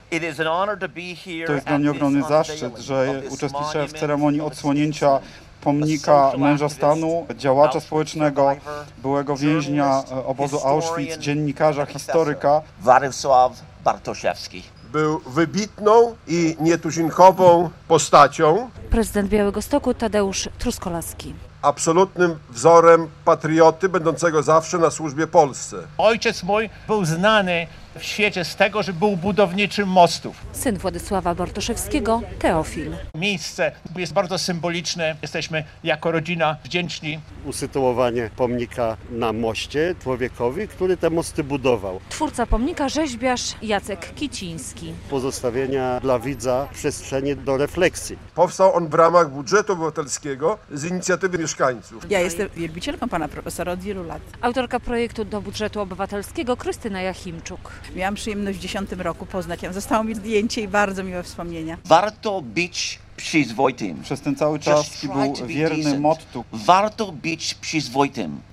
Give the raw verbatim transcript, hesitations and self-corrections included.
To jest dla mnie ogromny zaszczyt, że uczestniczę w ceremonii odsłonięcia pomnika męża stanu, działacza społecznego, byłego więźnia obozu Auschwitz, dziennikarza, historyka. Władysław Bartoszewski. Był wybitną i nietuzinkową postacią. Prezydent Białegostoku Tadeusz Truskolaski. Absolutnym wzorem patrioty, będącego zawsze na służbie Polsce. Ojciec mój był znany w świecie z tego, że był budowniczym mostów. Syn Władysława Bartoszewskiego, Teofil. Miejsce jest bardzo symboliczne. Jesteśmy jako rodzina wdzięczni. Usytuowanie pomnika na moście człowiekowi, który te mosty budował. Twórca pomnika rzeźbiarz Jacek Kiciński. Pozostawienia dla widza przestrzeni do refleksji. Powstał on w ramach budżetu obywatelskiego z inicjatywy mieszkańców. Ja jestem wielbicielką pana profesora od wielu lat. Autorka projektu do budżetu obywatelskiego Krystyna Jachimczuk. Miałam przyjemność w dziesiątym roku poznać ją. Zostało mi zdjęcie i bardzo miłe wspomnienia. Warto być przyzwoitym. Przez ten cały czas był wierny mottu. Warto być przyzwoitym.